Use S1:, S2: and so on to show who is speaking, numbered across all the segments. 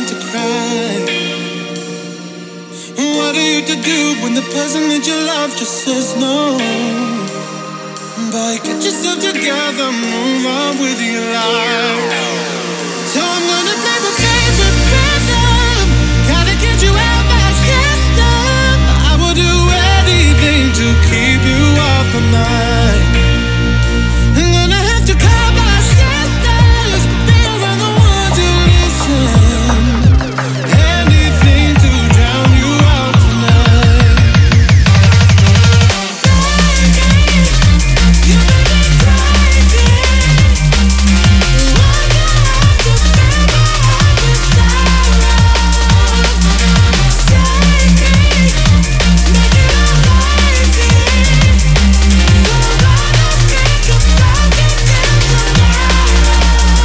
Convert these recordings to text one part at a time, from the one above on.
S1: begin to cry. What are you to do when the person that you love just says no? Boy, get yourself together, move on with your life. So I'm gonna play my favorite rhythm, gotta get you out my system. I will do anything to keep you off my mind. I'm gonna have to call my sisters, be around the ones who listen. Anything to drown you out tonight. You make me crazy. Why do I have to feel my heart with sorrow? Save me, make it all lazy. So I don't think about it till tomorrow.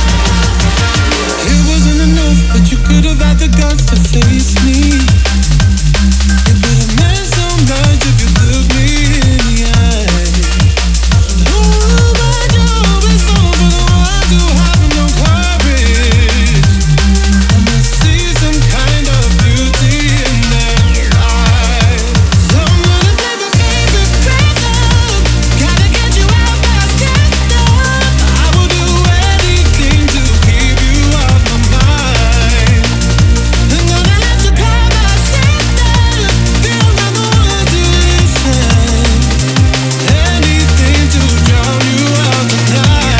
S1: It wasn't enough, but you could have had the guts to face me. It would have meant so much if you looked me in the eye. Oh, my job is all for the ones who have no courage. I must see some kind of beauty in their eyes. So I'm gonna play my favorite rhythm, gotta get you out my system. I will do anything to keep you off my mind. I'm gonna have to call my sisters, be around the ones who listen. Anything to drown you out tonight.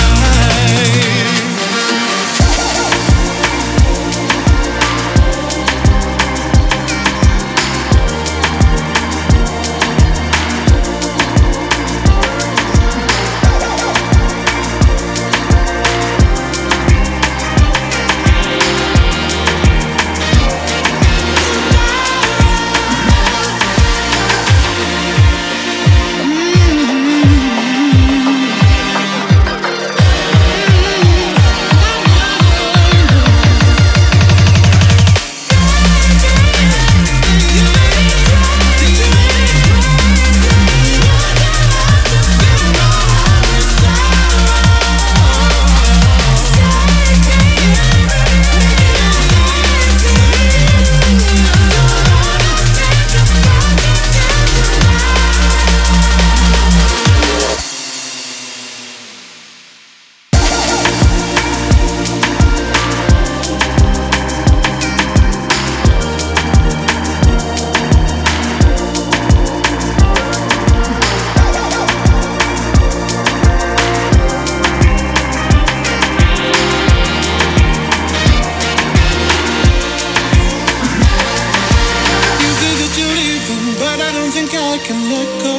S1: You say that you're leaving, but I don't think I can let go.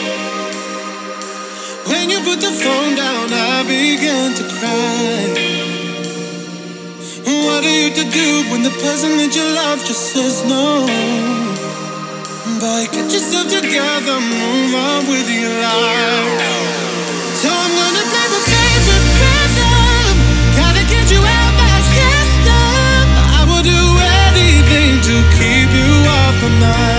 S1: When you put the phone down, I began to cry. What are you to do when the person that you love just says no? Boy, get yourself together, move on with your life. So I'm gonna play my favorite rhythm, gotta get you out my system. I will do anything to keep you off my mind.